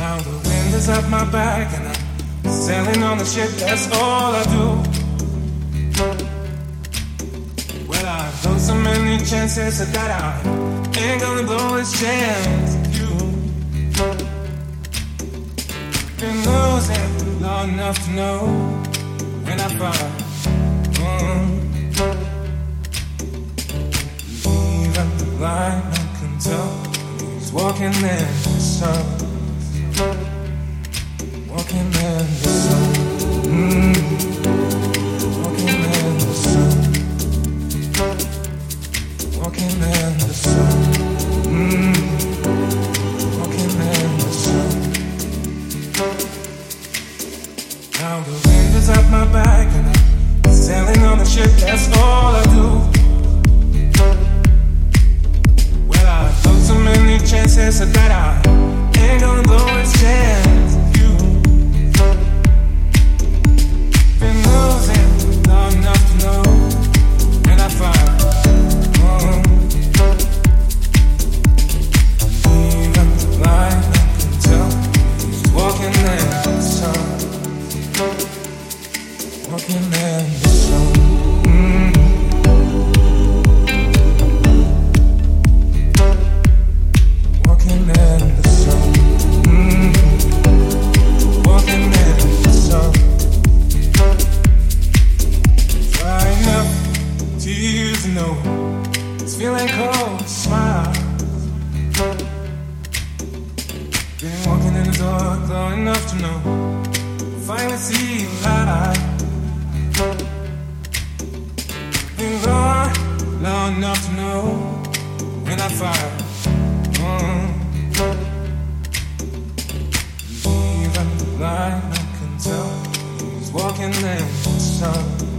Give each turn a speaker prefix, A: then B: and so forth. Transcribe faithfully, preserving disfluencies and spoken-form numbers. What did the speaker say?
A: Now the wind is at my back and I'm sailing on the ship, that's all I do. Well, I've blown so many chances that I ain't gonna blow this chance. You been losing long enough to know when I fall. Mm. Even the blind man can tell he's walking in the sun. Walking in the sun. Mm. Walking in the sun. Walking in the sun. Mm. Walking in the sun. Now the wind is at my back and I'm sailing on the ship, that's all I do. Well, I've took so many chances that I ain't gonna blow this chance. You been losing long enough to know when I fall. Mm. Even the blind man can tell he's walking in the sun. Walking in the sun. Mm. Walking in the sun. Mm. Walking in the sun. Drying up tears, no. It's feeling cold, smile. Been walking in the dark long enough to know. Finally see light. Been gone long enough to know when I fire. Mm. Even the blind man can tell he's walking in the sun.